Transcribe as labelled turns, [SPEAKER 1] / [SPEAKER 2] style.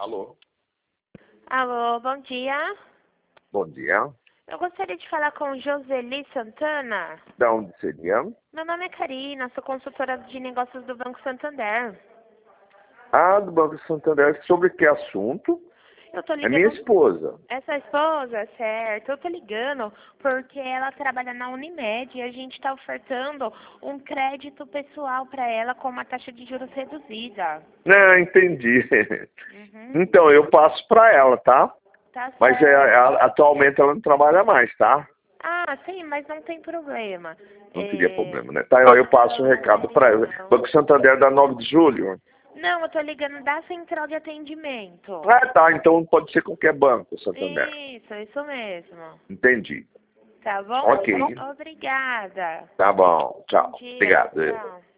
[SPEAKER 1] Alô?
[SPEAKER 2] Alô, bom dia.
[SPEAKER 1] Bom dia.
[SPEAKER 2] Eu gostaria de falar com Joseli Santana.
[SPEAKER 1] De onde seria?
[SPEAKER 2] Meu nome é Karina, sou consultora de negócios do Banco Santander.
[SPEAKER 1] Ah, do Banco Santander. Sobre que assunto?
[SPEAKER 2] Eu tô
[SPEAKER 1] É minha
[SPEAKER 2] ligando...
[SPEAKER 1] esposa.
[SPEAKER 2] É sua esposa, certo? Eu tô ligando porque ela trabalha na Unimed e a gente tá ofertando um crédito pessoal para ela com uma taxa de juros reduzida.
[SPEAKER 1] Ah, entendi.
[SPEAKER 2] Uhum.
[SPEAKER 1] Então, eu passo para ela, tá?
[SPEAKER 2] Tá
[SPEAKER 1] Mas
[SPEAKER 2] certo.
[SPEAKER 1] atualmente ela não trabalha mais, tá?
[SPEAKER 2] Ah, sim, mas não tem problema.
[SPEAKER 1] Não teria problema, né? Tá, eu passo o recado para ela.
[SPEAKER 2] Não.
[SPEAKER 1] Banco Santander da 9 de julho?
[SPEAKER 2] Não, eu tô ligando da central de atendimento.
[SPEAKER 1] Ah, tá. Então pode ser qualquer banco, Santander.
[SPEAKER 2] Isso mesmo.
[SPEAKER 1] Entendi.
[SPEAKER 2] Tá bom?
[SPEAKER 1] Ok.
[SPEAKER 2] Obrigada.
[SPEAKER 1] Tá bom.
[SPEAKER 2] Bom
[SPEAKER 1] Tchau.
[SPEAKER 2] dia,
[SPEAKER 1] Obrigado.
[SPEAKER 2] tchau.